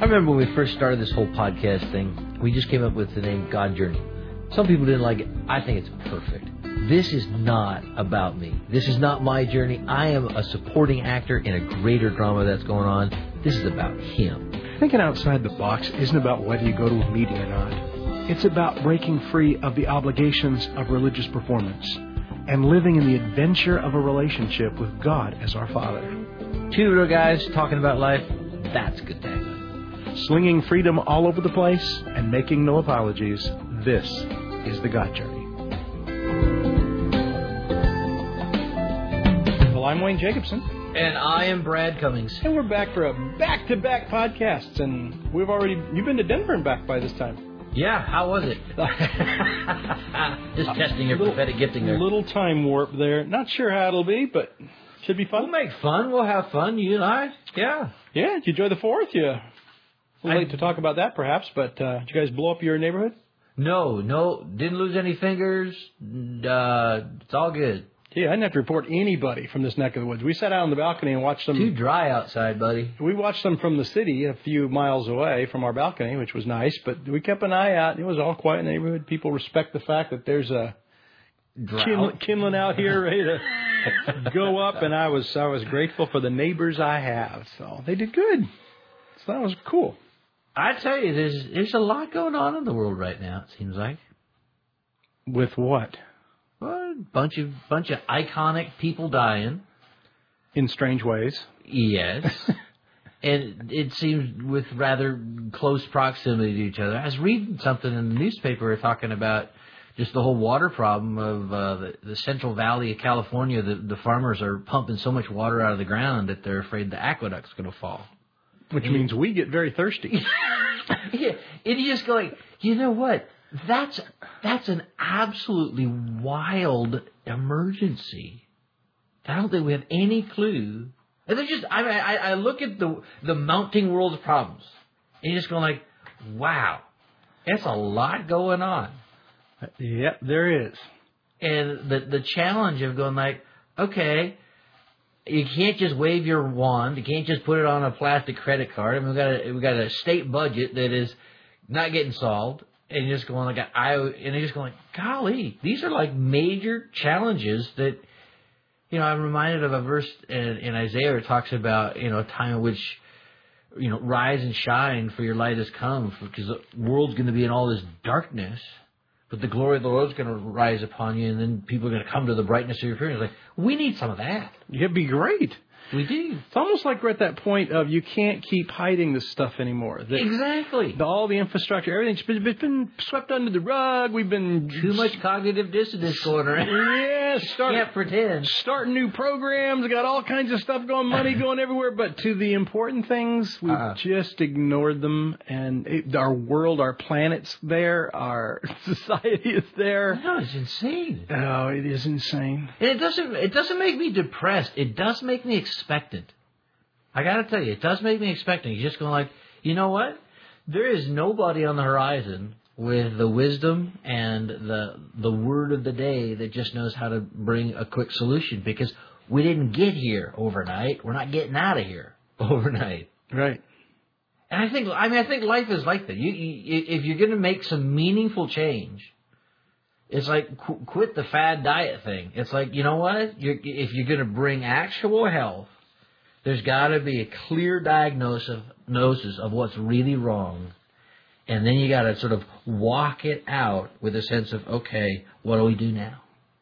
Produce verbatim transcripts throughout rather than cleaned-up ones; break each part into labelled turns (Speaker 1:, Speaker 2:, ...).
Speaker 1: remember when we first started this whole podcast thing, we just came up with the name God Journey. Some people didn't like it. I think it's perfect. This is not about me. This is not my journey. I am a supporting actor in a greater drama that's going on. This is about him.
Speaker 2: Thinking outside the box isn't about whether you go to a meeting or not. It's about breaking free of the obligations of religious performance and living in the adventure of a relationship with God as our Father.
Speaker 1: Two little guys talking about life, that's good tagline.
Speaker 2: Slinging freedom all over the place and making no apologies, this is the God Journey. Well, I'm Wayne Jacobson.
Speaker 1: And I am Brad Cummings.
Speaker 2: And we're back for a back-to-back podcast. And we've already, you've been to Denver and back by this time.
Speaker 1: Yeah, how was it? Just testing your prophetic gifting there.
Speaker 2: A little time warp there. Not sure how it'll be, but should be fun.
Speaker 1: We'll make fun. We'll have fun, you and I. Yeah.
Speaker 2: Yeah, did you enjoy the fourth? Yeah. A little late to talk about that, perhaps, but uh, did you guys blow up your neighborhood?
Speaker 1: No, no. Didn't lose any fingers. Uh, it's all good.
Speaker 2: Yeah, I didn't have to report anybody from this neck of the woods. We sat out on the balcony and watched them.
Speaker 1: Too dry outside, buddy.
Speaker 2: We watched them from the city a few miles away from our balcony, which was nice. But we kept an eye out. It was all quiet in the neighborhood. People respect the fact that there's a kin- kindling out here ready to go up. And I was I was grateful for the neighbors I have. So they did good. So that was cool.
Speaker 1: I tell you, there's there's a lot going on in the world right now, it seems like.
Speaker 2: With what?
Speaker 1: Well, a bunch of bunch of iconic people dying.
Speaker 2: In strange ways.
Speaker 1: Yes. And it seems with rather close proximity to each other. I was reading something in the newspaper talking about just the whole water problem of uh, the, the Central Valley of California. The, the farmers are pumping so much water out of the ground that they're afraid the aqueduct's going to fall.
Speaker 2: Which and means we get very thirsty.
Speaker 1: Yeah. And you just go like, you know what? That's that's an absolutely wild emergency. I don't think we have any clue. And they're just I mean, I, I look at the the mounting world of problems, and you're just going like, wow, that's a lot going on.
Speaker 2: Yep, there is.
Speaker 1: And the the challenge of going like, okay, you can't just wave your wand. You can't just put it on a plastic credit card. I mean, we got a we got a state budget that is not getting solved. And you're just going like, I, and you're just going like, golly, these are like major challenges that, you know, I'm reminded of a verse in, in Isaiah where it talks about, you know, a time in which, you know, rise and shine for your light has come, because the world's going to be in all this darkness, but the glory of the Lord is going to rise upon you, and then people are going to come to the brightness of your appearance. Like, we need some of that.
Speaker 2: It'd be great.
Speaker 1: We do.
Speaker 2: It's almost like we're at that point of you can't keep hiding this stuff anymore. That
Speaker 1: exactly.
Speaker 2: The, all the infrastructure, everything's been, been swept under the rug. We've been...
Speaker 1: Too much cognitive dissonance going around.
Speaker 2: Yeah, start,
Speaker 1: can't pretend.
Speaker 2: Starting new programs, got all kinds of stuff going, money going everywhere. But to the important things, we've uh-uh. just ignored them. And it, our world, our planet's there. Our society is there.
Speaker 1: No, it's insane.
Speaker 2: Oh, it is insane.
Speaker 1: And it doesn't, it doesn't make me depressed. It does make me expectant. I got to tell you, it does make me expectant. You're just going like, you know what? There is nobody on the horizon with the wisdom and the the word of the day that just knows how to bring a quick solution, because we didn't get here overnight. We're not getting out of here overnight.
Speaker 2: Right.
Speaker 1: And I think, I mean, I think life is like that. You, you if you're going to make some meaningful change, it's like qu- quit the fad diet thing. It's like, you know what? You're, if you're going to bring actual health, there's got to be a clear diagnosis of, diagnosis of what's really wrong. And then you got to sort of walk it out with a sense of, okay, what do we do now?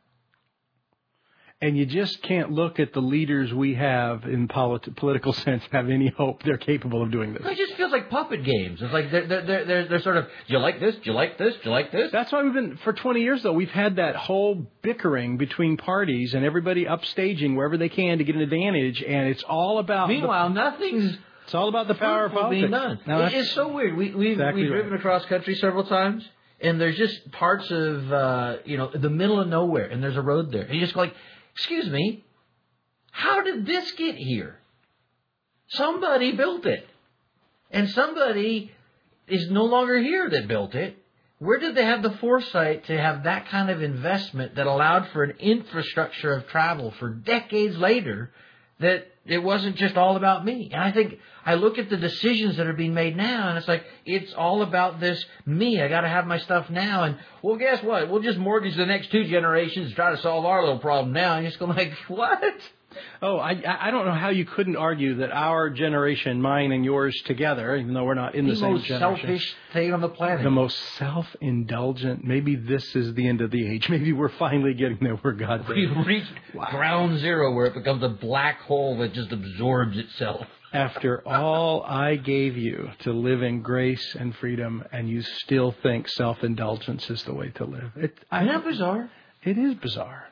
Speaker 2: And you just can't look at the leaders we have in polit- political sense, have any hope they're capable of doing this.
Speaker 1: It just feels like puppet games. It's like they're, they're, they're, they're sort of, do you like this? Do you like this? Do you like this?
Speaker 2: That's why we've been, for twenty years, though, we've had that whole bickering between parties and everybody upstaging wherever they can to get an advantage. And it's all about...
Speaker 1: Meanwhile, the, nothing's...
Speaker 2: It's all about the power of politics.
Speaker 1: Being done. No, it's so weird. We, we've, exactly we've driven right. across country several times, and there's just parts of, uh, you know, the middle of nowhere, and there's a road there. And you just go like, excuse me, how did this get here? Somebody built it. And somebody is no longer here that built it. Where did they have the foresight to have that kind of investment that allowed for an infrastructure of travel for decades later that it wasn't just all about me. And I think I look at the decisions that are being made now, and it's like, it's all about this me. I got to have my stuff now. And, well, guess what? We'll just mortgage the next two generations and try to solve our little problem now. And you're just going like, what?
Speaker 2: Oh, I I don't know how you couldn't argue that our generation, mine and yours together, even though we're not in the, the same generation.
Speaker 1: The most selfish thing on the planet.
Speaker 2: The most self-indulgent. Maybe this is the end of the age. Maybe we're finally getting there where God
Speaker 1: We've reached wow. ground zero where it becomes a black hole that just absorbs itself.
Speaker 2: After all I gave you to live in grace and freedom, and you still think self-indulgence is the way to live. It,
Speaker 1: Isn't that bizarre?
Speaker 2: It is bizarre.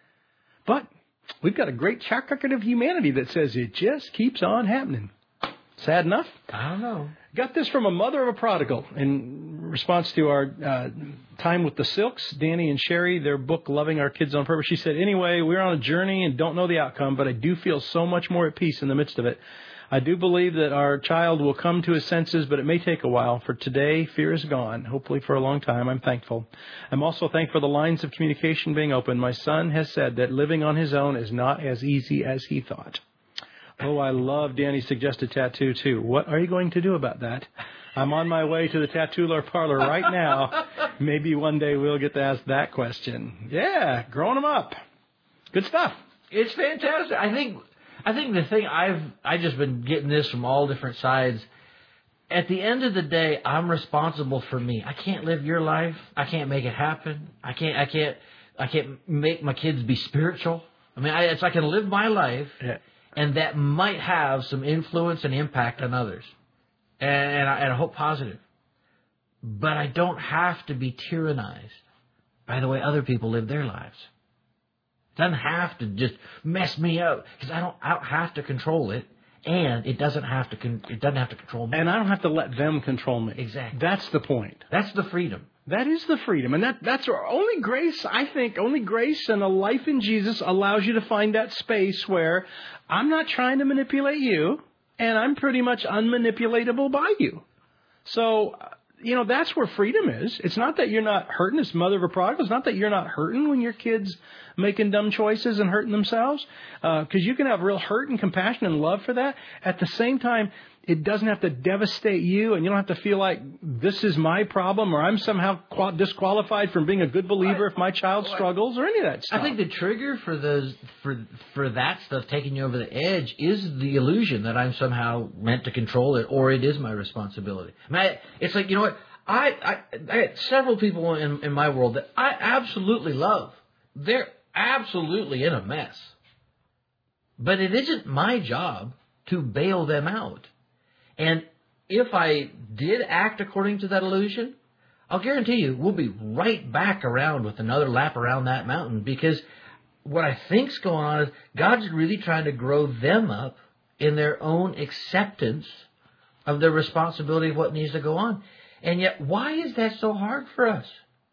Speaker 2: But we've got a great track record of humanity that says it just keeps on happening. Sad enough?
Speaker 1: I don't know.
Speaker 2: Got this from a mother of a prodigal in response to our uh, time with the Silks, Danny and Sherry, their book, Loving Our Kids on Purpose. She said, anyway, we're on a journey and don't know the outcome, but I do feel so much more at peace in the midst of it. I do believe that our child will come to his senses, but it may take a while. For today, fear is gone, hopefully for a long time. I'm thankful. I'm also thankful for the lines of communication being open. My son has said that living on his own is not as easy as he thought. Oh, I love Danny's suggested tattoo, too. What are you going to do about that? I'm on my way to the tattoo parlor right now. Maybe one day we'll get to ask that question. Yeah, growing them up. Good stuff.
Speaker 1: It's fantastic. I think... I think the thing I've I just been getting this from all different sides. At the end of the day, I'm responsible for me. I can't live your life. I can't make it happen. I can't I can't I can't make my kids be spiritual. I mean, I, it's I can live my life, yeah. and that might have some influence and impact on others, and and I, and I hope positive. But I don't have to be tyrannized by the way other people live their lives. Doesn't have to just mess me up because I don't. I don't have to control it, and it doesn't have to. Con- it doesn't have to control me,
Speaker 2: and I don't have to let them control me.
Speaker 1: Exactly.
Speaker 2: That's the point.
Speaker 1: That's the freedom.
Speaker 2: That is the freedom, and that that's our only grace. I think only grace and a life in Jesus allows you to find that space where I'm not trying to manipulate you, and I'm pretty much unmanipulatable by you. So. You know, that's where freedom is. It's not that you're not hurting as mother of a prodigal. It's not that you're not hurting when your kid's making dumb choices and hurting themselves. Because uh, you can have real hurt and compassion and love for that. At the same time, it doesn't have to devastate you. And you don't have to feel like this is my problem or I'm somehow qual- disqualified from being a good believer if my child struggles or any of that stuff.
Speaker 1: I think the trigger for those for for that stuff taking you over the edge is the illusion that I'm somehow meant to control it or it is my responsibility. I mean, I, it's like, you know what? I, I, I had several people in, in my world that I absolutely love. They're absolutely in a mess. But it isn't my job to bail them out. And if I did act according to that illusion, I'll guarantee you we'll be right back around with another lap around that mountain because what I think's going on is God's really trying to grow them up in their own acceptance of their responsibility of what needs to go on. And yet, why is that so hard for us?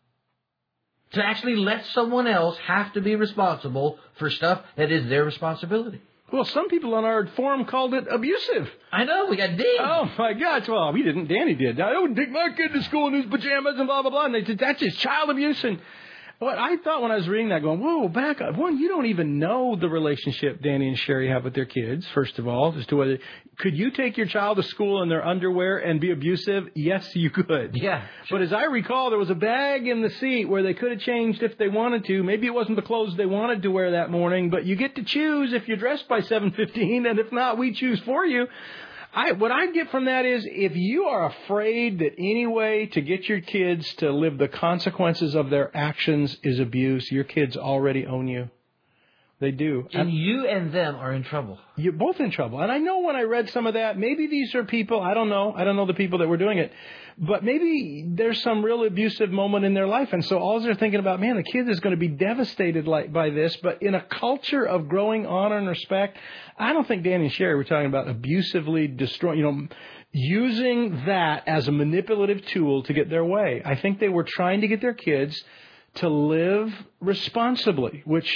Speaker 1: To actually let someone else have to be responsible for stuff that is their responsibility.
Speaker 2: Well, some people on our forum called it abusive.
Speaker 1: I know, we got dinged.
Speaker 2: Oh, my gosh. Well, we didn't. Danny did. I wouldn't take my kid to school in his pajamas and blah, blah, blah. And they said, that's just child abuse. And what I thought when I was reading that, going, whoa, back up. One, you don't even know the relationship Danny and Sherry have with their kids, first of all, as to whether, could you take your child to school in their underwear and be abusive? Yes, you could.
Speaker 1: Yeah.
Speaker 2: Sure. But as I recall, there was a bag in the seat where they could have changed if they wanted to. Maybe it wasn't the clothes they wanted to wear that morning, but you get to choose if you're dressed by seven fifteen, and if not, we choose for you. I, what I get from that is if you are afraid that any way to get your kids to live the consequences of their actions is abuse, your kids already own you. They do.
Speaker 1: And you and them are in trouble.
Speaker 2: You're both in trouble. And I know when I read some of that, maybe these are people, I don't know. I don't know the people that were doing it. But maybe there's some real abusive moment in their life. And so all they're thinking about, man, the kid is going to be devastated like by this. But in a culture of growing honor and respect, I don't think Danny and Sherry were talking about abusively destroying, you know, using that as a manipulative tool to get their way. I think they were trying to get their kids to live responsibly, which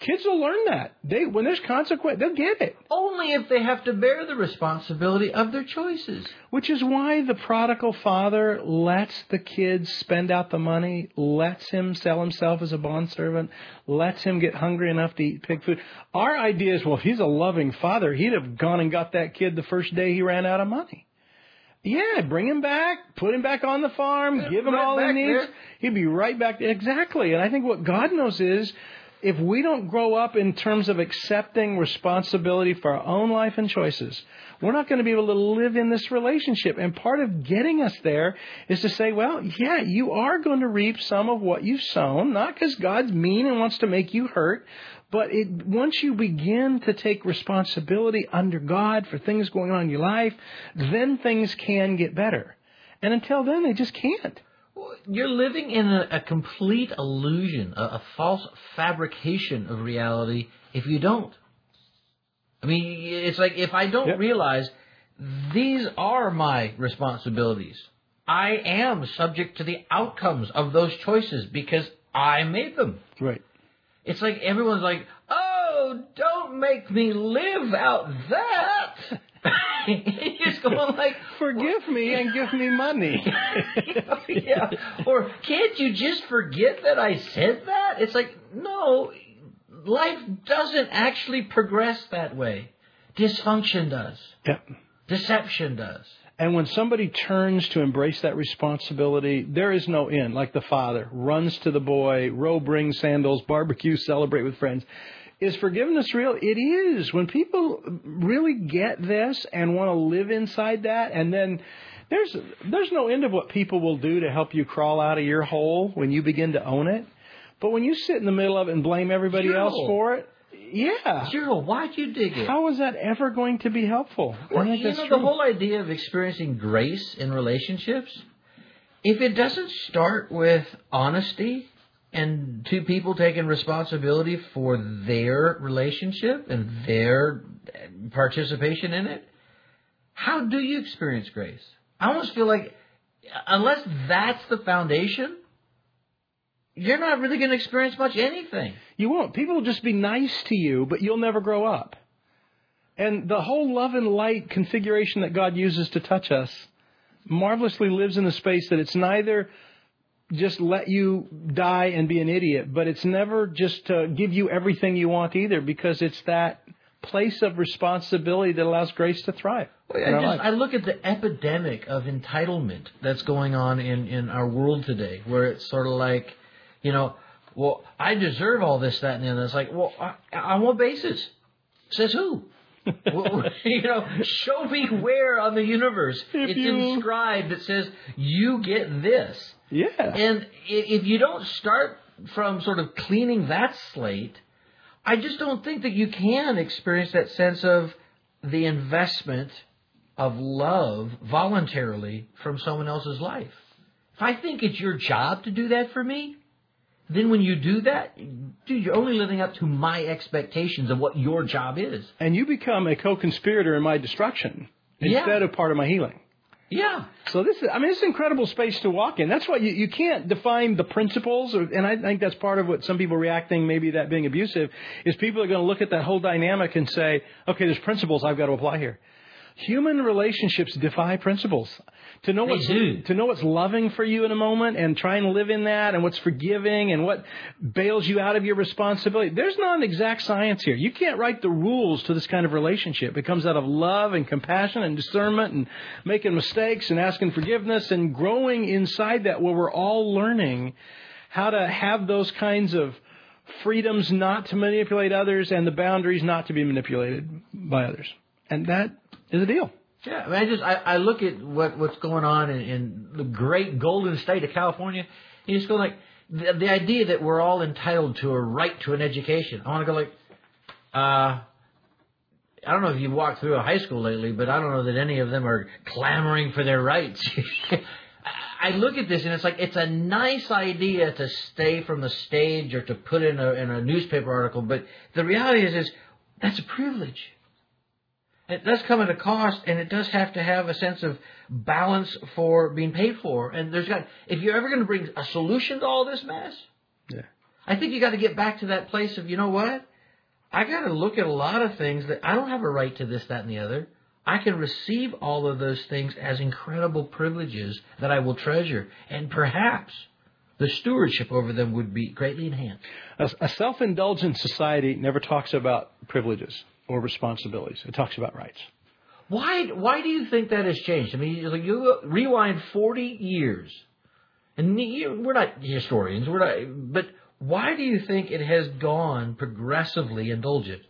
Speaker 2: Kids will learn that. They when there's consequence, they'll get it.
Speaker 1: Only if they have to bear the responsibility of their choices.
Speaker 2: Which is why the prodigal father lets the kids spend out the money, lets him sell himself as a bondservant, lets him get hungry enough to eat pig food. Our idea is, well, if he's a loving father, he'd have gone and got that kid the first day he ran out of money. Yeah, bring him back, put him back on the farm, yeah, give him right all he needs. There. He'd be right back. Exactly. And I think what God knows is, if we don't grow up in terms of accepting responsibility for our own life and choices, we're not going to be able to live in this relationship. And part of getting us there is to say, well, yeah, you are going to reap some of what you've sown, not because God's mean and wants to make you hurt, but it, once you begin to take responsibility under God for things going on in your life, then things can get better. And until then, they just can't.
Speaker 1: You're living in a, a complete illusion, a, a false fabrication of reality if you don't. I mean, it's like if I don't yep. realize these are my responsibilities, I am subject to the outcomes of those choices because I made them.
Speaker 2: Right.
Speaker 1: It's like everyone's like, oh, don't make me live out that. You're just going like,
Speaker 2: forgive me and give me money.
Speaker 1: Yeah. Or can't you just forget that I said that? It's like, no, life doesn't actually progress that way. Dysfunction does.
Speaker 2: Yep.
Speaker 1: Deception does.
Speaker 2: And when somebody turns to embrace that responsibility, there is no end. Like the father runs to the boy, robe, ring, sandals, barbecue, celebrate with friends. Is forgiveness real? It is. When people really get this and want to live inside that, and then there's there's no end of what people will do to help you crawl out of your hole when you begin to own it. But when you sit in the middle of it and blame everybody
Speaker 1: Zero.
Speaker 2: else for it, yeah.
Speaker 1: Zero. Why'd you dig it?
Speaker 2: How is that ever going to be helpful?
Speaker 1: Well,
Speaker 2: I think
Speaker 1: you
Speaker 2: that's
Speaker 1: know,
Speaker 2: true.
Speaker 1: the whole idea of experiencing grace in relationships, if it doesn't start with honesty and two people taking responsibility for their relationship and their participation in it, how do you experience grace? I almost feel like unless that's the foundation, you're not really going to experience much anything.
Speaker 2: You won't. People will just be nice to you, but you'll never grow up. And the whole love and light configuration that God uses to touch us marvelously lives in the space that it's neither just let you die and be an idiot, but it's never just to give you everything you want either, because it's that place of responsibility that allows grace to thrive.
Speaker 1: Well, I, just, I look at the epidemic of entitlement that's going on in, in our world today, where it's sort of like, you know, well, I deserve all this, that, and the other. It's like, well, I, on what basis? Says who? Well, you know, show me where on the universe if it's you... inscribed that says you get this.
Speaker 2: Yeah.
Speaker 1: And if you don't start from sort of cleaning that slate, I just don't think that you can experience that sense of the investment of love voluntarily from someone else's life. If I think it's your job to do that for me, then when you do that, dude, you're only living up to my expectations of what your job is.
Speaker 2: And you become a co-conspirator in my destruction instead
Speaker 1: yeah.
Speaker 2: of part of my healing.
Speaker 1: Yeah.
Speaker 2: So this is, I mean, it's an incredible space to walk in. That's why you, you can't define the principles, or, and I think that's part of what some people reacting, maybe that being abusive, is people are going to look at that whole dynamic and say, okay, there's principles I've got to apply here. Human relationships defy principles. To know what's to know what's loving for you in a moment and try and live in that, and what's forgiving and what bails you out of your responsibility. There's not an exact science here. You can't write the rules to this kind of relationship. It comes out of love and compassion and discernment and making mistakes and asking forgiveness and growing inside that, where we're all learning how to have those kinds of freedoms not to manipulate others and the boundaries not to be manipulated by others. And that is a deal.
Speaker 1: Yeah, I mean, I just I, I look at what what's going on in, in the great golden state of California, and you just go like the, the idea that we're all entitled to a right to an education. I want to go like, uh, I don't know if you've walked through a high school lately, but I don't know that any of them are clamoring for their rights. I look at this and it's like it's a nice idea to stay from the stage or to put in a in a newspaper article, but the reality is is that's a privilege. It does come at a cost, and it does have to have a sense of balance for being paid for. And there's got, if you're ever going to bring a solution to all this mess,
Speaker 2: yeah.
Speaker 1: I think you got to get back to that place of, you know what? I got to look at a lot of things that I don't have a right to this, that, and the other. I can receive all of those things as incredible privileges that I will treasure, and perhaps the stewardship over them would be greatly enhanced.
Speaker 2: A, a self-indulgent society never talks about privileges or responsibilities. It talks about rights.
Speaker 1: Why? Why do you think that has changed? I mean, you rewind forty years, and we're not historians, we're not, but why do you think it has gone progressively indulgent?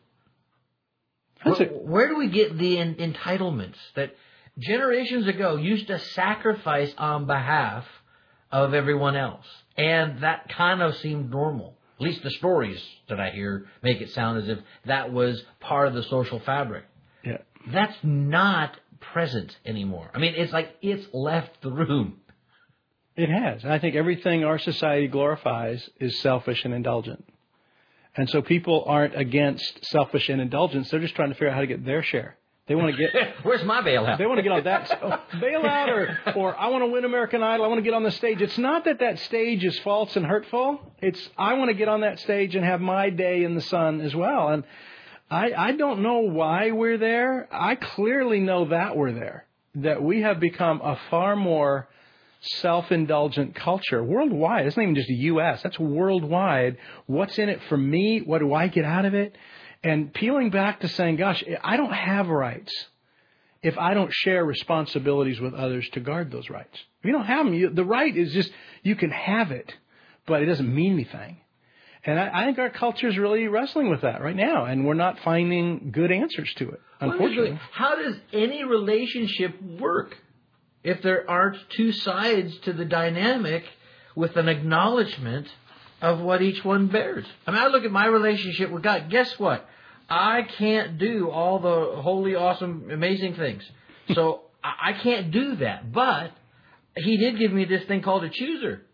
Speaker 1: Where, where do we get the en- entitlements that generations ago used to sacrifice on behalf of everyone else? And that kind of seemed normal. At least the stories that I hear make it sound as if that was part of the social fabric.
Speaker 2: Yeah.
Speaker 1: That's not present anymore. I mean, it's like it's left the room.
Speaker 2: It has. I think everything our society glorifies is selfish and indulgent. And so people aren't against selfish and indulgence. They're just trying to figure out how to get their share. They want to get...
Speaker 1: Where's my bailout?
Speaker 2: They want to get on that... Oh, bailout or, or I want to win American Idol. I want to get on the stage. It's not that that stage is false and hurtful. It's I want to get on that stage and have my day in the sun as well. And I, I don't know why we're there. I clearly know that we're there. That we have become a far more self-indulgent culture worldwide. It's not even just the U S. That's worldwide. What's in it for me? What do I get out of it? And peeling back to saying, gosh, I don't have rights if I don't share responsibilities with others to guard those rights. If you don't have them, you, the right is just, you can have it, but it doesn't mean anything. And I, I think our culture is really wrestling with that right now, and we're not finding good answers to it, unfortunately.
Speaker 1: How does any relationship work if there aren't two sides to the dynamic with an acknowledgement of what each one bears? I mean, I look at my relationship with God. Guess what? I can't do all the holy, awesome, amazing things. So I can't do that. But He did give me this thing called a chooser.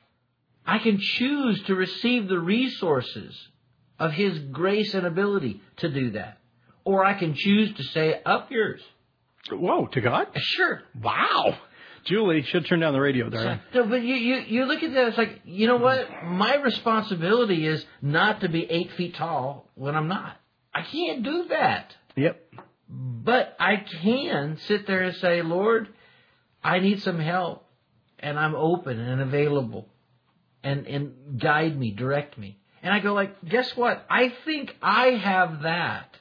Speaker 1: I can choose to receive the resources of His grace and ability to do that. Or I can choose to say, up yours.
Speaker 2: Whoa, to God?
Speaker 1: Sure.
Speaker 2: Wow. Julie should turn down the radio there.
Speaker 1: So, but you, you, you look at that, it's like, you know what? My responsibility is not to be eight feet tall when I'm not. I can't do that.
Speaker 2: Yep.
Speaker 1: But I can sit there and say, Lord, I need some help. And I'm open and available. And, and guide me, direct me. And I go like, guess what? I think I have that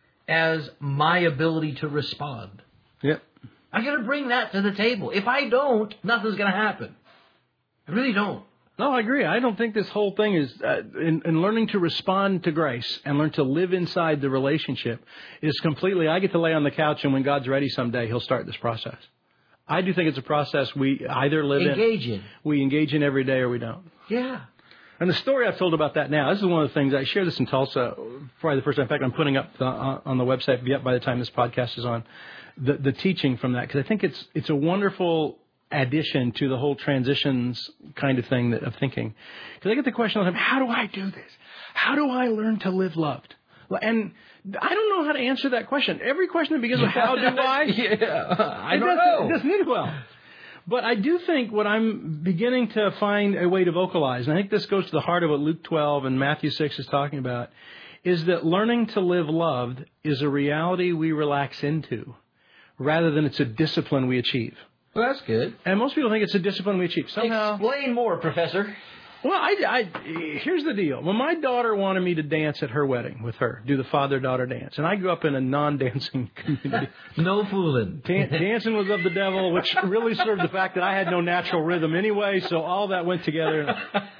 Speaker 1: as my ability to respond.
Speaker 2: Yep.
Speaker 1: I got to bring that to the table. If I don't, nothing's going to happen. I really don't.
Speaker 2: No, I agree. I don't think this whole thing is uh, in, in learning to respond to grace and learn to live inside the relationship is completely. I get to lay on the couch, and when God's ready someday, He'll start this process. I do think it's a process we either live
Speaker 1: engage
Speaker 2: in,
Speaker 1: in,
Speaker 2: we engage in every day, or we don't.
Speaker 1: Yeah.
Speaker 2: And the story I've told about that now, this is one of the things, I shared this in Tulsa probably the first time. In fact, I'm putting up the, uh, on the website yet by the time this podcast is on, the, the teaching from that. Because I think it's it's a wonderful addition to the whole transitions kind of thing that, of thinking. Because I get the question all the time, how do I do this? How do I learn to live loved? And I don't know how to answer that question. Every question that begins with how do I?
Speaker 1: yeah, I don't
Speaker 2: doesn't,
Speaker 1: know.
Speaker 2: It doesn't end well. But I do think what I'm beginning to find a way to vocalize, and I think this goes to the heart of what Luke twelve and Matthew six is talking about, is that learning to live loved is a reality we relax into rather than it's a discipline we achieve.
Speaker 1: Well, that's good.
Speaker 2: And most people think it's a discipline we achieve. Somehow,
Speaker 1: explain more, Professor.
Speaker 2: Well, I, I, here's the deal. When my daughter wanted me to dance at her wedding with her, do the father-daughter dance, and I grew up in a non-dancing community.
Speaker 1: No fooling.
Speaker 2: Dan- dancing was of the devil, which really served the fact that I had no natural rhythm anyway, so all that went together.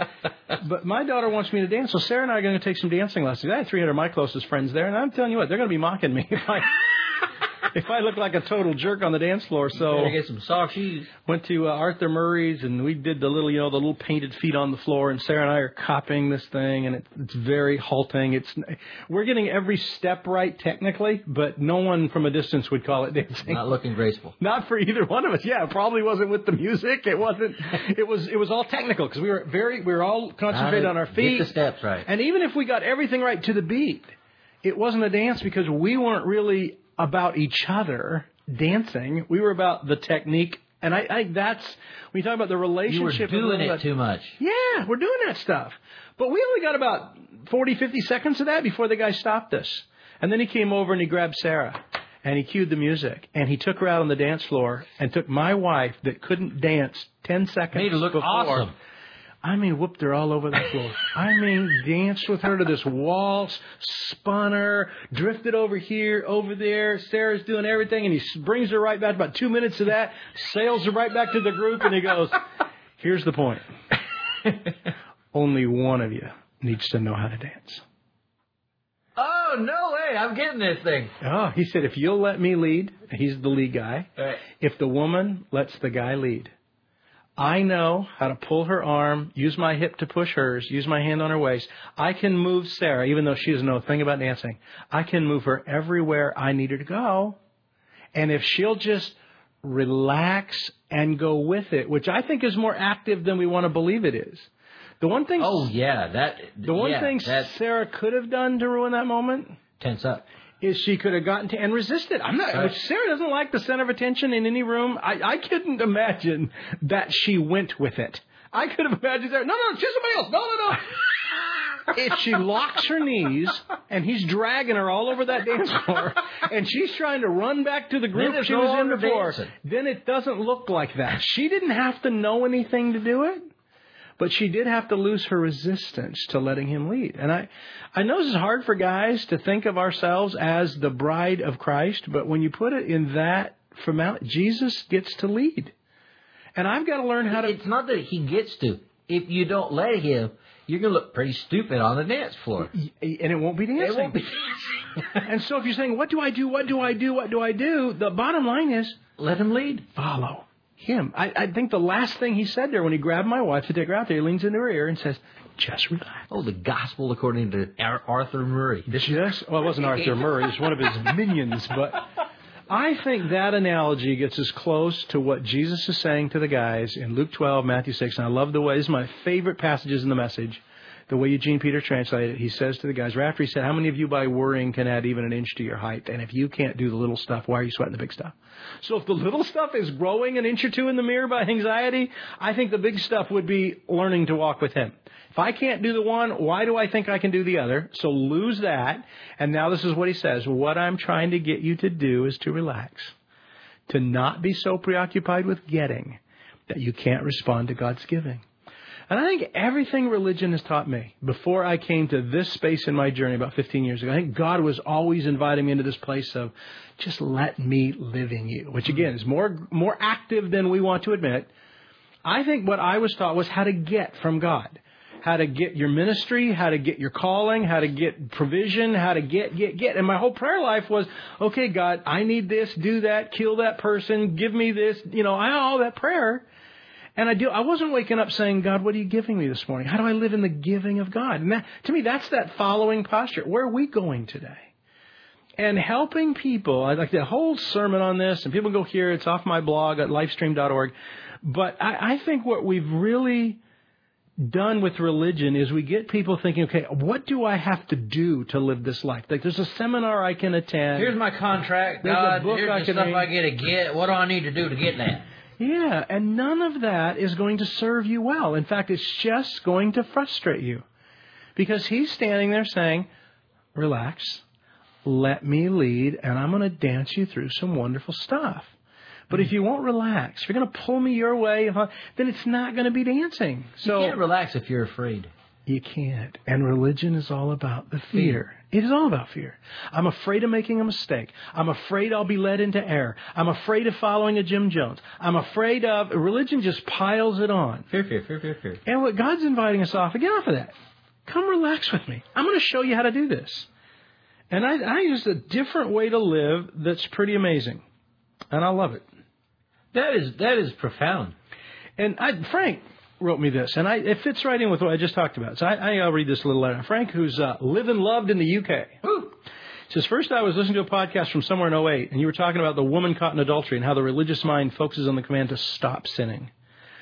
Speaker 2: But my daughter wants me to dance, so Sarah and I are going to take some dancing lessons. I had three hundred of my closest friends there, and I'm telling you what, they're going to be mocking me if I... If I look like a total jerk on the dance floor, so
Speaker 1: better get some soft shoes.
Speaker 2: Went to uh, Arthur Murray's, and we did the little, you know, the little painted feet on the floor. And Sarah and I are copying this thing, and it, it's very halting. It's we're getting every step right technically, but no one from a distance would call it dancing.
Speaker 1: Not looking graceful.
Speaker 2: Not for either one of us. Yeah, it probably wasn't with the music. It wasn't. It was. It was all technical because we were very. We were all concentrated on our feet.
Speaker 1: Get the steps right.
Speaker 2: And even if we got everything right to the beat, it wasn't a dance because we weren't really about each other dancing. We were about the technique And I, I that's, when you talk about the relationship.
Speaker 1: You were doing it
Speaker 2: about,
Speaker 1: too much.
Speaker 2: Yeah, we're doing that stuff. But we only got about forty, fifty seconds of that before the guy stopped us. And then he came over and he grabbed Sarah and he cued the music. And he took her out on the dance floor and took my wife that couldn't dance ten seconds
Speaker 1: Made her look
Speaker 2: before.
Speaker 1: awesome.
Speaker 2: I mean, whooped her all over the floor. I mean, danced with her to this waltz, spun her, drifted over here, over there. Sarah's doing everything, and he brings her right back. About two minutes of that, sails her right back to the group, and he goes, here's the point. Only one of you needs to know how to dance.
Speaker 1: Oh, no way. I'm getting this thing.
Speaker 2: Oh, he said, if you'll let me lead, he's the lead guy.
Speaker 1: Right.
Speaker 2: If the woman lets the guy lead. I know how to pull her arm, use my hip to push hers, use my hand on her waist. I can move Sarah, even though she doesn't know a thing about dancing. I can move her everywhere I need her to go. And if she'll just relax and go with it, which I think is more active than we want to believe it is. The one thing.
Speaker 1: Oh, yeah. that.
Speaker 2: The one
Speaker 1: yeah,
Speaker 2: thing
Speaker 1: that,
Speaker 2: Sarah could have done to ruin that moment.
Speaker 1: Tense up.
Speaker 2: Is she could have gotten to and resisted. I'm not.
Speaker 1: Right.
Speaker 2: Sarah doesn't like the center of attention in any room. I, I couldn't imagine that she went with it. I could have imagined Sarah. No, no, choose somebody else. No, no, no. If she locks her knees and he's dragging her all over that dance floor, and she's trying to run back to the group she
Speaker 1: no
Speaker 2: was in before,
Speaker 1: dancing.
Speaker 2: then it doesn't look like that. She didn't have to know anything to do it. But she did have to lose her resistance to letting him lead. And I, I know this is hard for guys to think of ourselves as the bride of Christ, but when you put it in that formality, Jesus gets to lead. And I've got to learn how to...
Speaker 1: It's not that he gets to. If you don't let him, you're going to look pretty stupid on the dance floor.
Speaker 2: And it won't be dancing.
Speaker 1: It won't be dancing.
Speaker 2: And so if you're saying, what do I do, what do I do, what do I do? The bottom line is...
Speaker 1: Let him lead.
Speaker 2: Follow him. I, I think the last thing he said there when he grabbed my wife to take her out there, he leans into her ear and says, just relax.
Speaker 1: Oh, the gospel according to Arthur Murray.
Speaker 2: Just, well, it wasn't Arthur Murray. It was one of his minions. But I think that analogy gets as close to what Jesus is saying to the guys in Luke twelve, Matthew six. And I love the way, this is my favorite passages in the Message. The way Eugene Peter translated it, he says to the guys, right after he said, how many of you by worrying can add even an inch to your height? And if you can't do the little stuff, why are you sweating the big stuff? So if the little stuff is growing an inch or two in the mirror by anxiety, I think the big stuff would be learning to walk with him. If I can't do the one, why do I think I can do the other? So lose that. And now this is what he says. What I'm trying to get you to do is to relax, to not be so preoccupied with getting that you can't respond to God's giving. And I think everything religion has taught me before I came to this space in my journey about fifteen years ago, I think God was always inviting me into this place of just let me live in you, which again is more more active than we want to admit. I think what I was taught was how to get from God, how to get your ministry, how to get your calling, how to get provision, how to get, get, get. And my whole prayer life was, okay, God, I need this, do that, kill that person, give me this, you know, I all that prayer. And I do. I wasn't waking up saying, God, what are you giving me this morning? How do I live in the giving of God? And that, to me, that's that following posture. Where are we going today? And helping people. I'd like the whole sermon on this, and people go here. It's off my blog at lifestream dot org. But I, I think what we've really done with religion is we get people thinking, okay, what do I have to do to live this life? Like there's a seminar I can attend.
Speaker 1: Here's my contract.
Speaker 2: There's
Speaker 1: God,
Speaker 2: a book
Speaker 1: here's
Speaker 2: I
Speaker 1: the
Speaker 2: can
Speaker 1: stuff
Speaker 2: read.
Speaker 1: I get to get. What do I need to do to get that?
Speaker 2: Yeah, and none of that is going to serve you well. In fact, it's just going to frustrate you. Because he's standing there saying, relax, let me lead, and I'm going to dance you through some wonderful stuff. But if you won't relax, if you're going to pull me your way, then it's not going to be dancing. So
Speaker 1: you can't relax if you're afraid.
Speaker 2: You can't. And religion is all about the fear. It is all about fear. I'm afraid of making a mistake. I'm afraid I'll be led into error. I'm afraid of following a Jim Jones. I'm afraid of... Religion just piles it on.
Speaker 1: Fear, fear, fear, fear, fear.
Speaker 2: And what God's inviting us off, get off of that. Come relax with me. I'm going to show you how to do this. And I, I use a different way to live that's pretty amazing. And I love it.
Speaker 1: That is that is profound.
Speaker 2: And I, Frank wrote me this, and I, it fits right in with what I just talked about. So I, I'll read this little letter. Frank, who's uh, lived and loved in the U K. Woo. Says, first I was listening to a podcast from somewhere in oh eight, and you were talking about the woman caught in adultery and how the religious mind focuses on the command to stop sinning.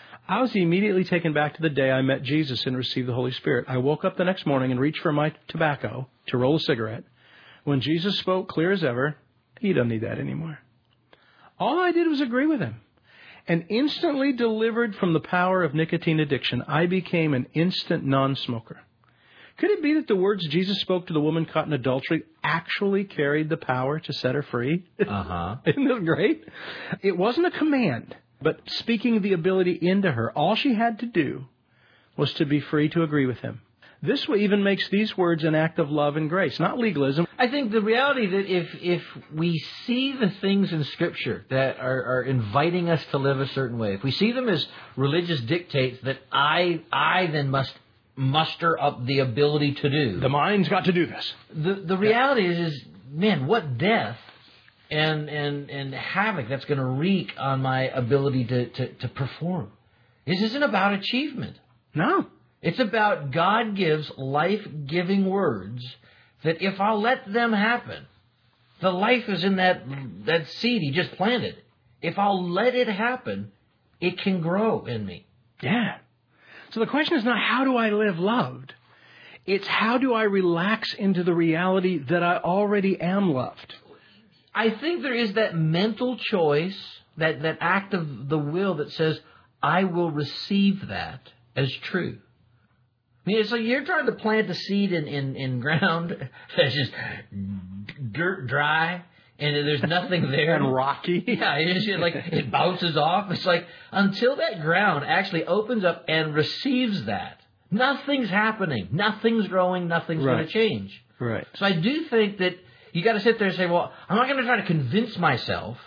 Speaker 2: I was immediately taken back to the day I met Jesus and received the Holy Spirit. I woke up the next morning and reached for my tobacco to roll a cigarette. When Jesus spoke clear as ever, he doesn't need that anymore. All I did was agree with him. And instantly delivered from the power of nicotine addiction, I became an instant non-smoker. Could it be that the words Jesus spoke to the woman caught in adultery actually carried the power to set her free?
Speaker 1: Uh-huh.
Speaker 2: Isn't this great? It wasn't a command, but speaking the ability into her. All she had to do was to be free to agree with him. This even makes these words an act of love and grace, not legalism.
Speaker 1: I think the reality that if if we see the things in Scripture that are, are inviting us to live a certain way, if we see them as religious dictates that I I then must muster up the ability to do.
Speaker 2: The mind's got to do this.
Speaker 1: The the reality yeah. is, is, man, what death and and, and havoc that's going to wreak on my ability to, to, to perform. This isn't about achievement.
Speaker 2: No.
Speaker 1: It's about God gives life-giving words that if I'll let them happen, the life is in that that seed He just planted. If I'll let it happen, it can grow in me.
Speaker 2: Yeah. So the question is not how do I live loved? It's how do I relax into the reality that I already am loved?
Speaker 1: I think there is that mental choice, that, that act of the will that says, I will receive that as true. I mean, it's like you're trying to plant a seed in, in, in ground that's just dirt dry and there's nothing there.
Speaker 2: And rocky.
Speaker 1: Yeah, it's just like it bounces off. It's like until that ground actually opens up and receives that, nothing's happening. Nothing's growing. Nothing's
Speaker 2: Right.
Speaker 1: going to change.
Speaker 2: Right.
Speaker 1: So I do think that you got to sit there and say, well, I'm not going to try to convince myself,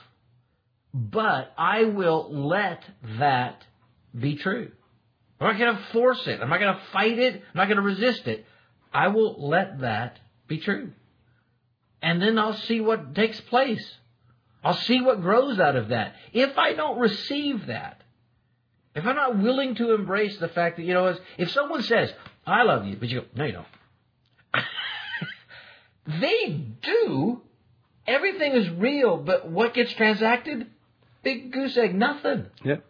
Speaker 1: but I will let that be true. I'm not going to force it. I'm not going to fight it. I'm not going to resist it. I will let that be true. And then I'll see what takes place. I'll see what grows out of that. If I don't receive that, if I'm not willing to embrace the fact that, you know, if someone says, I love you, but you go, no, you don't. They do. Everything is real, but what gets transacted? Big goose egg, nothing.
Speaker 2: Yep.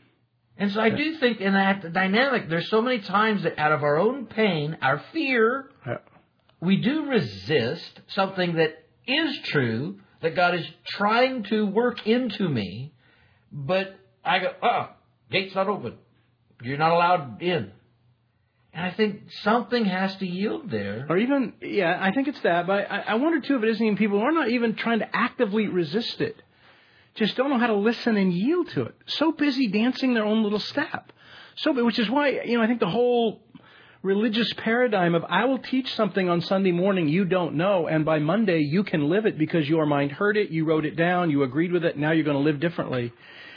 Speaker 1: And so I do think in that dynamic, there's so many times that out of our own pain, our fear,
Speaker 2: Yeah.
Speaker 1: we do resist something that is true, that God is trying to work into me, but I go, oh, gate's not open. You're not allowed in. And I think something has to yield there.
Speaker 2: Or even, yeah, I think it's that, but I, I wonder too if it isn't even people who are not even trying to actively resist it. Just don't know how to listen and yield to it. So busy dancing their own little step. So, which is why, you know, I think the whole religious paradigm of I will teach something on Sunday morning you don't know, and by Monday you can live it because your mind heard it, you wrote it down, you agreed with it, now you're going to live differently,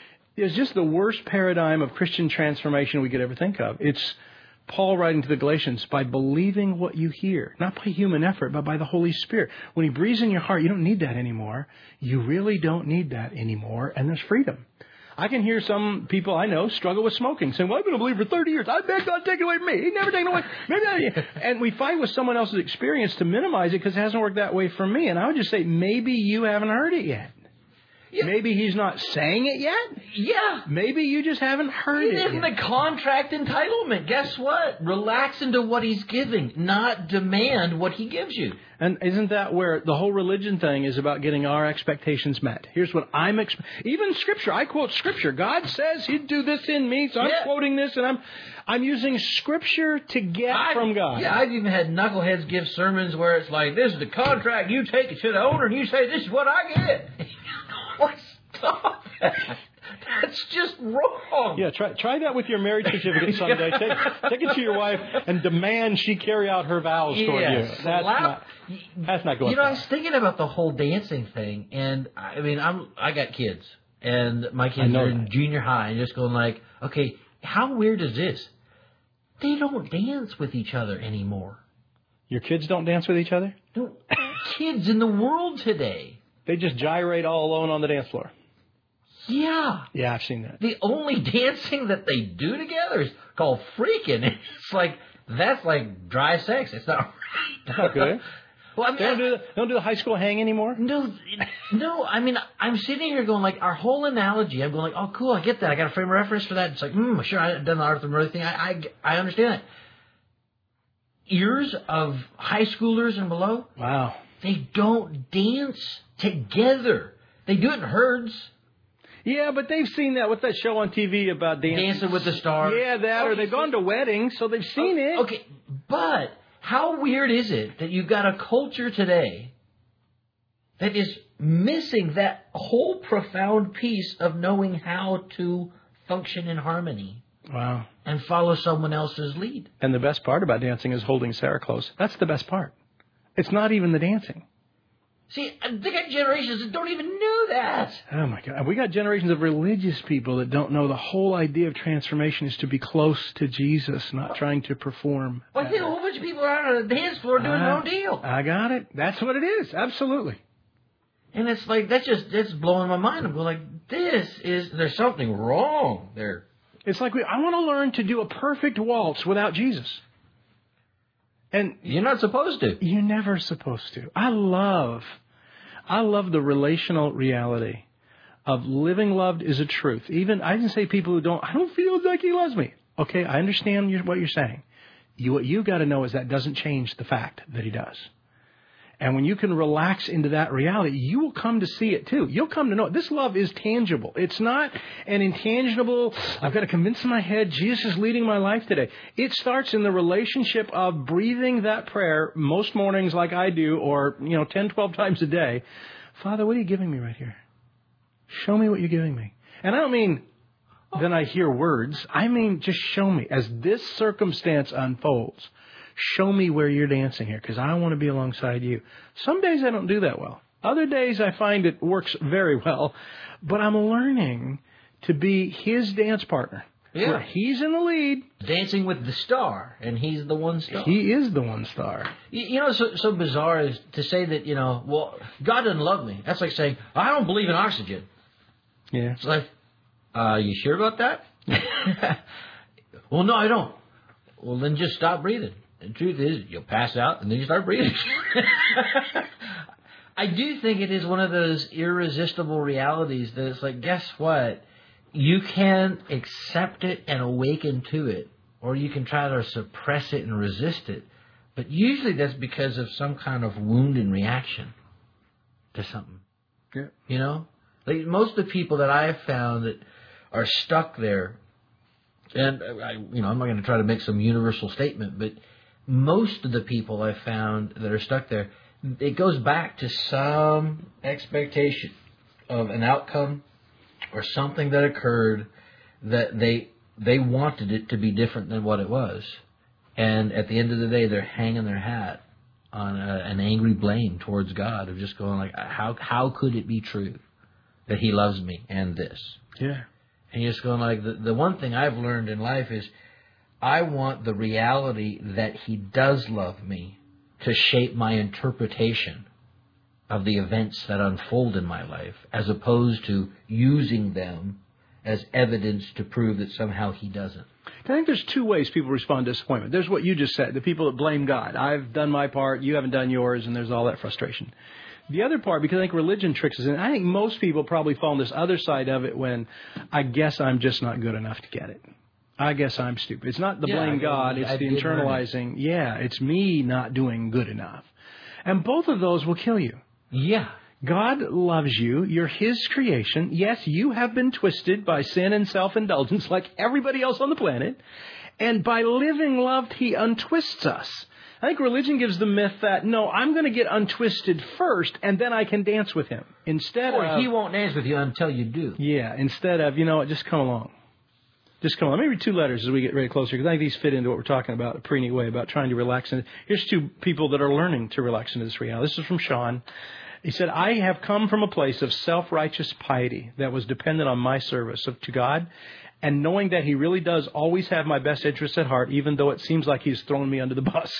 Speaker 2: is just the worst paradigm of Christian transformation we could ever think of. It's Paul writing to the Galatians, by believing what you hear, not by human effort, but by the Holy Spirit. When He breathes in your heart, you don't need that anymore. You really don't need that anymore, and there's freedom. I can hear some people I know struggle with smoking, saying, well, I've been a believer for thirty years. I beg God to take it away from me. He never taken it away. Maybe I... And we fight with someone else's experience to minimize it because it hasn't worked that way for me. And I would just say, maybe you haven't heard it yet. Yeah. Maybe He's not saying it yet.
Speaker 1: Yeah.
Speaker 2: Maybe you just haven't heard
Speaker 1: it
Speaker 2: it
Speaker 1: yet. It isn't a contract entitlement. Guess what? Relax into what He's giving, not demand what He gives you.
Speaker 2: And isn't that where the whole religion thing is about getting our expectations met? Here's what I'm exp- even Scripture. I quote Scripture. God says He'd do this in me, so I'm yeah. quoting this, and I'm I'm using Scripture to get
Speaker 1: I,
Speaker 2: from God.
Speaker 1: Yeah, I've even had knuckleheads give sermons where it's like, this is the contract. You take it to the owner, and you say, this is what I get. What? Stop that. That's just wrong.
Speaker 2: Yeah, try try that with your marriage certificate someday. Take, take it to your wife and demand she carry out her vows toward
Speaker 1: yes.
Speaker 2: you. That's
Speaker 1: Slap,
Speaker 2: not, that's not going
Speaker 1: You know,
Speaker 2: far.
Speaker 1: I was thinking about the whole dancing thing, and I mean, I'm I got kids, and my kids are in
Speaker 2: that.
Speaker 1: junior high, and just going like, okay, how weird is this? They don't dance with each other anymore.
Speaker 2: Your kids don't dance with each other?
Speaker 1: No, kids in the world today.
Speaker 2: They just gyrate all alone on the dance floor.
Speaker 1: Yeah.
Speaker 2: Yeah, I've seen that.
Speaker 1: The only dancing that they do together is called freaking. It's like, that's like dry sex. It's not right.
Speaker 2: That's not good.
Speaker 1: Well, I mean,
Speaker 2: they don't do, the, don't do the high school hang anymore?
Speaker 1: No, no. I mean, I'm sitting here going like, our whole analogy, I'm going like, oh, cool, I get that. I got a frame of reference for that. It's like, hmm, sure, I've done the Arthur Murray thing. I, I, I understand that. Ears of high schoolers and below.
Speaker 2: Wow.
Speaker 1: They don't dance together. They do it in herds.
Speaker 2: Yeah, but they've seen that. What's that show on T V about dancing?
Speaker 1: Dancing with the Stars.
Speaker 2: Yeah, that, okay, or they've gone to weddings, so they've seen
Speaker 1: okay,
Speaker 2: it.
Speaker 1: Okay, but how weird is it that you've got a culture today that is missing that whole profound piece of knowing how to function in harmony?
Speaker 2: Wow.
Speaker 1: And follow someone else's lead.
Speaker 2: And the best part about dancing is holding Sarah close. That's the best part. It's not even the dancing.
Speaker 1: See, they got generations that don't even know that.
Speaker 2: Oh, my God. We got generations of religious people that don't know the whole idea of transformation is to be close to Jesus, not trying to perform.
Speaker 1: Well, I think a whole bunch of people are out on the dance floor doing
Speaker 2: uh,
Speaker 1: their own deal.
Speaker 2: I got it. That's what it is. Absolutely.
Speaker 1: And it's like, that's just, that's blowing my mind. I'm going like, this is, there's something wrong there.
Speaker 2: It's like, we, I want to learn to do a perfect waltz without Jesus. And
Speaker 1: you're not supposed to.
Speaker 2: You're never supposed to. I love, I love the relational reality of living loved is a truth. Even, I didn't say people who don't, I don't feel like he loves me. Okay, I understand your, what you're saying. You, what you got to know is that doesn't change the fact that he does. And when you can relax into that reality, you will come to see it too. You'll come to know it. This love is tangible. It's not an intangible, I've got to convince my head Jesus is leading my life today. It starts in the relationship of breathing that prayer most mornings like I do, or, you know, ten, twelve times a day. Father, what are you giving me right here? Show me what you're giving me. And I don't mean then I hear words. I mean, just show me. As this circumstance unfolds, show me where you're dancing here, because I want to be alongside you. Some days I don't do that well. Other days I find it works very well. But I'm learning to be his dance partner.
Speaker 1: Yeah.
Speaker 2: Where he's in the lead.
Speaker 1: Dancing with the star, and he's the one star.
Speaker 2: He is the one star.
Speaker 1: You, you know, so, so bizarre is to say that, you know, well, God doesn't love me. That's like saying, I don't believe in oxygen.
Speaker 2: Yeah.
Speaker 1: It's like, uh, you sure about that? Well, no, I don't. Well, then just stop breathing. The truth is, you'll pass out, and then you start breathing. I do think it is one of those irresistible realities that it's like, guess what? You can accept it and awaken to it, or you can try to suppress it and resist it. But usually that's because of some kind of wound and reaction to something.
Speaker 2: Yeah.
Speaker 1: You know? Like most of the people that I have found that are stuck there, and I, you know, I'm not going to try to make some universal statement, but most of the people I've found that are stuck there, it goes back to some expectation of an outcome or something that occurred that they they wanted it to be different than what it was. And at the end of the day, they're hanging their hat on a, an angry blame towards God of just going like, how how could it be true that he loves me and this?
Speaker 2: Yeah.
Speaker 1: And you're just going like, the, the one thing I've learned in life is I want the reality that he does love me to shape my interpretation of the events that unfold in my life, as opposed to using them as evidence to prove that somehow he doesn't.
Speaker 2: I think there's two ways people respond to disappointment. There's what you just said, the people that blame God. I've done my part, you haven't done yours, and there's all that frustration. The other part, because I think religion tricks us in, I think most people probably fall on this other side of it when I guess I'm just not good enough to get it. I guess I'm stupid. It's not the
Speaker 1: yeah,
Speaker 2: blame
Speaker 1: I,
Speaker 2: God, it's
Speaker 1: I
Speaker 2: the
Speaker 1: did
Speaker 2: internalizing, yeah, it's me not doing good enough. And both of those will kill you.
Speaker 1: Yeah.
Speaker 2: God loves you. You're his creation. Yes, you have been twisted by sin and self-indulgence like everybody else on the planet. And by living loved, he untwists us. I think religion gives the myth that, no, I'm going to get untwisted first, and then I can dance with him. Instead
Speaker 1: or
Speaker 2: of...
Speaker 1: he won't dance with you until you do.
Speaker 2: Yeah, instead of, you know what, just come along. Just come along. Let me read two letters as we get ready closer, because I think these fit into what we're talking about, a pretty neat way about trying to relax. And here's two people that are learning to relax into this reality. This is from Sean. He said, I have come from a place of self-righteous piety that was dependent on my service of, to God, and knowing that he really does always have my best interests at heart, even though it seems like he's thrown me under the bus.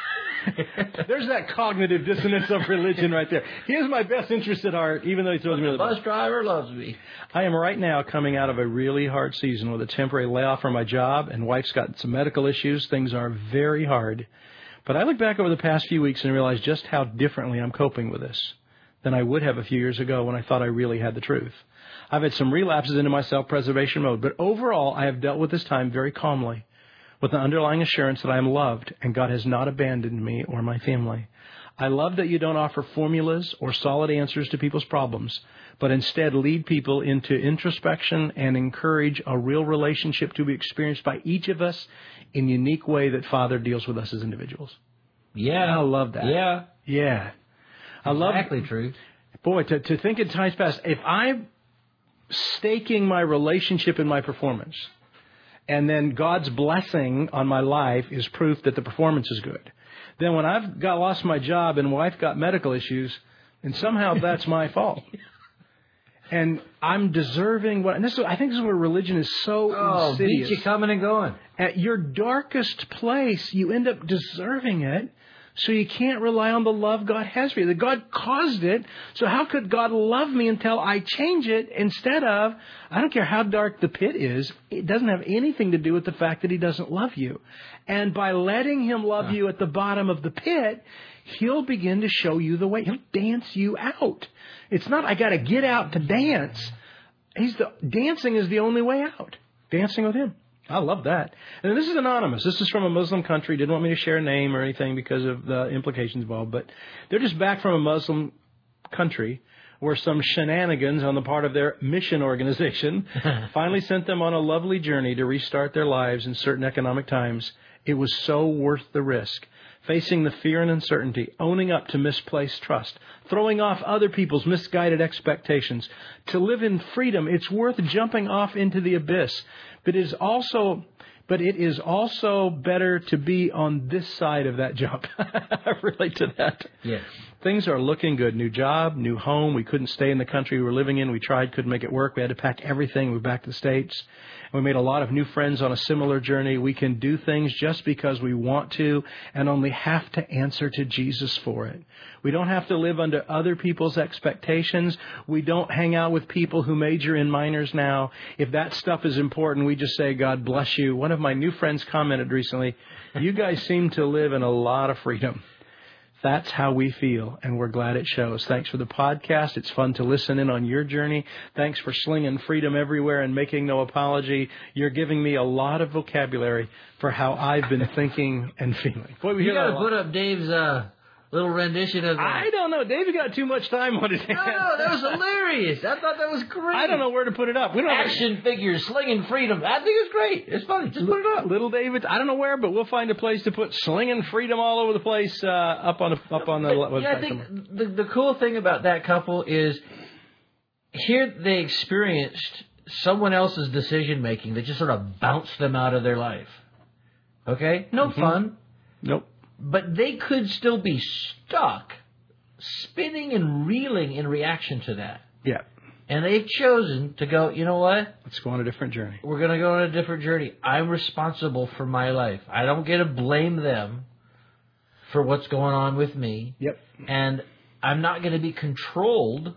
Speaker 2: There's that cognitive dissonance of religion right there. He has my best interest at heart, even though he throws me under the bus.
Speaker 1: The bus driver loves me.
Speaker 2: I am right now coming out of a really hard season with a temporary layoff from my job, and wife's got some medical issues. Things are very hard. But I look back over the past few weeks and realize just how differently I'm coping with this than I would have a few years ago when I thought I really had the truth. I've had some relapses into my self-preservation mode, but overall I have dealt with this time very calmly, with the underlying assurance that I am loved and God has not abandoned me or my family. I love that you don't offer formulas or solid answers to people's problems, but instead lead people into introspection and encourage a real relationship to be experienced by each of us in a unique way that Father deals with us as individuals.
Speaker 1: Yeah.
Speaker 2: I love that.
Speaker 1: Yeah.
Speaker 2: Yeah. I love
Speaker 1: Exactly true.
Speaker 2: Boy, to, to think in times past, if I'm staking my relationship in my performance, and then God's blessing on my life is proof that the performance is good, then when I've got lost my job and wife got medical issues, and somehow that's my fault. And I'm deserving what, and this is, I think this is where religion is so
Speaker 1: oh,
Speaker 2: insidious.
Speaker 1: Beat you coming and going.
Speaker 2: At your darkest place, you end up deserving it, so you can't rely on the love God has for you. That God caused it, so how could God love me until I change it instead of, I don't care how dark the pit is, it doesn't have anything to do with the fact that He doesn't love you. And by letting Him love you at the bottom of the pit, He'll begin to show you the way. He'll dance you out. It's not, I got to get out to dance. He's the, dancing is the only way out. Dancing with Him. I love that. And this is anonymous. This is from a Muslim country. Didn't want me to share a name or anything because of the implications involved. But they're just back from a Muslim country where some shenanigans on the part of their mission organization finally sent them on a lovely journey to restart their lives in certain economic times. It was so worth the risk. Facing the fear and uncertainty, owning up to misplaced trust, throwing off other people's misguided expectations. To live in freedom, it's worth jumping off into the abyss. But it is also, but it is also better to be on this side of that jump. I relate to that.
Speaker 1: Yes.
Speaker 2: Things are looking good. New job, new home. We couldn't stay in the country we were living in. We tried, couldn't make it work. We had to pack everything. Moved back to the States. We made a lot of new friends on a similar journey. We can do things just because we want to and only have to answer to Jesus for it. We don't have to live under other people's expectations. We don't hang out with people who major in minors now. If that stuff is important, we just say, God bless you. One of my new friends commented recently, you guys seem to live in a lot of freedom. That's how we feel, and we're glad it shows. Thanks for the podcast. It's fun to listen in on your journey. Thanks for slinging freedom everywhere and making no apology. You're giving me a lot of vocabulary for how I've been thinking and feeling. Boy, we
Speaker 1: you
Speaker 2: hear
Speaker 1: got to put up Dave's uh, little rendition of that.
Speaker 2: I don't know. David got too much time on his hands.
Speaker 1: No, that was hilarious. I thought that was great.
Speaker 2: I don't know where to put it up. We don't
Speaker 1: Action
Speaker 2: have...
Speaker 1: figures, slinging freedom. I think it's great. It's funny. Just put it up.
Speaker 2: Little David, I don't know where, but we'll find a place to put slinging freedom all over the place uh, up on the, up on the website.
Speaker 1: Yeah, I think the, the cool thing about that couple is here they experienced someone else's decision making that just sort of bounced them out of their life. Okay? No mm-hmm. fun.
Speaker 2: Nope.
Speaker 1: But they could still be stuck, spinning and reeling in reaction to that.
Speaker 2: Yeah.
Speaker 1: And they've chosen to go, you know what?
Speaker 2: Let's go on a different journey.
Speaker 1: We're going to go on a different journey. I'm responsible for my life. I don't get to blame them for what's going on with me.
Speaker 2: Yep.
Speaker 1: And I'm not going to be controlled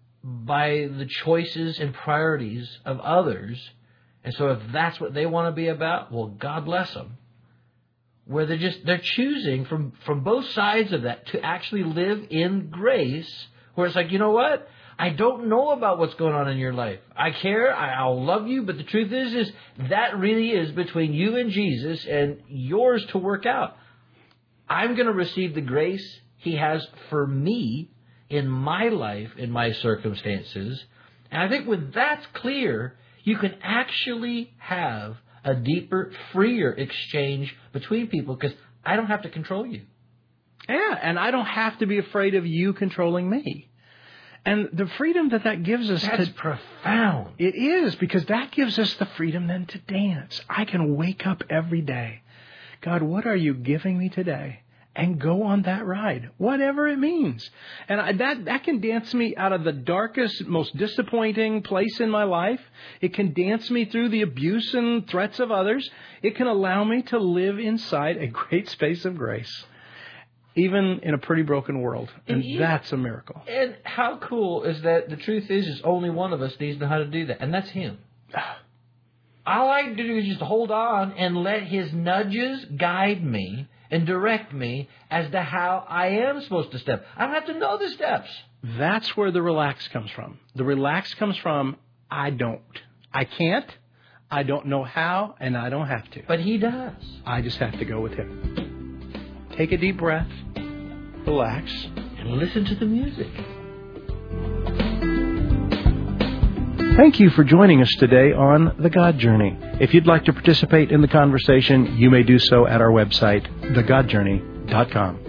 Speaker 1: by the choices and priorities of others. And so if that's what they want to be about, well, God bless them. Where they're just, they're choosing from, from both sides of that to actually live in grace, where it's like, you know what? I don't know about what's going on in your life. I care, I, I'll love you, but the truth is, is that really is between you and Jesus and yours to work out. I'm going to receive the grace He has for me in my life, in my circumstances. And I think when that's clear, you can actually have a deeper, freer exchange between people because I don't have to control you.
Speaker 2: Yeah, and I don't have to be afraid of you controlling me. And the freedom that that gives us...
Speaker 1: That's
Speaker 2: to,
Speaker 1: profound.
Speaker 2: It is, because that gives us the freedom then to dance. I can wake up every day. God, what are you giving me today? And go on that ride, whatever it means. And I, that, that can dance me out of the darkest, most disappointing place in my life. It can dance me through the abuse and threats of others. It can allow me to live inside a great space of grace, even in a pretty broken world. And, and even, that's a miracle.
Speaker 1: And how cool is that the truth is, is only one of us needs to know how to do that, and that's Him. All I do is just hold on and let His nudges guide me and direct me as to how I am supposed to step. I don't have to know the steps.
Speaker 2: That's where the relax comes from. The relax comes from, I don't. I can't, I don't know how, and I don't have to.
Speaker 1: But He does.
Speaker 2: I just have to go with Him. Take a deep breath. relax,
Speaker 1: and listen to the music.
Speaker 2: Thank you for joining us today on The God Journey. If you'd like to participate in the conversation, you may do so at our website, the god journey dot com.